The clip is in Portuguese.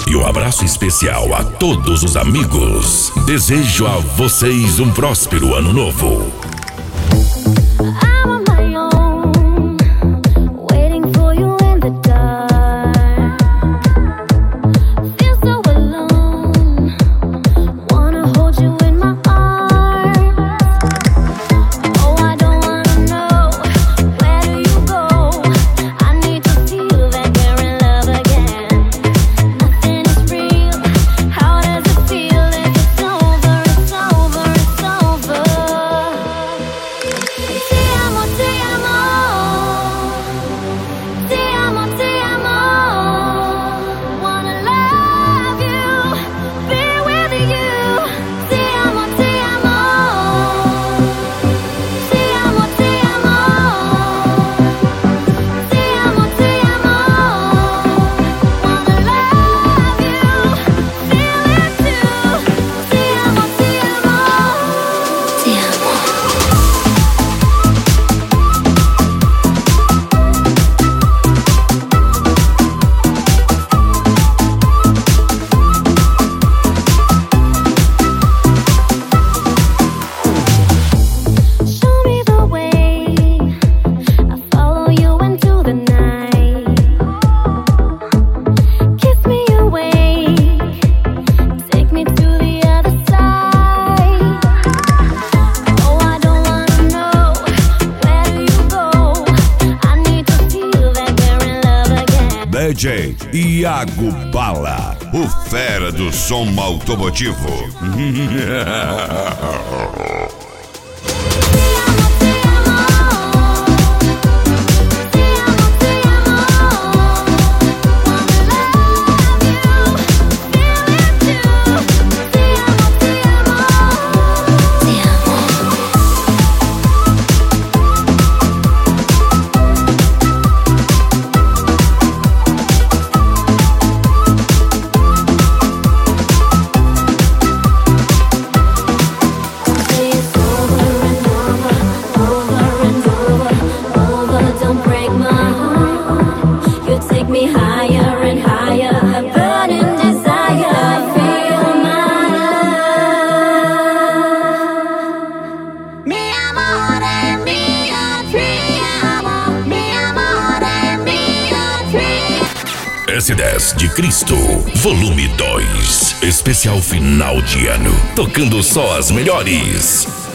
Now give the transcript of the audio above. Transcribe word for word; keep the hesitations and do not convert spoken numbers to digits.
E um abraço especial a todos os amigos. Desejo a vocês um próspero ano novo. D J Iago Bala, o fera do som automotivo. S dez de Cristo, volume dois. Especial final de ano, tocando só as melhores.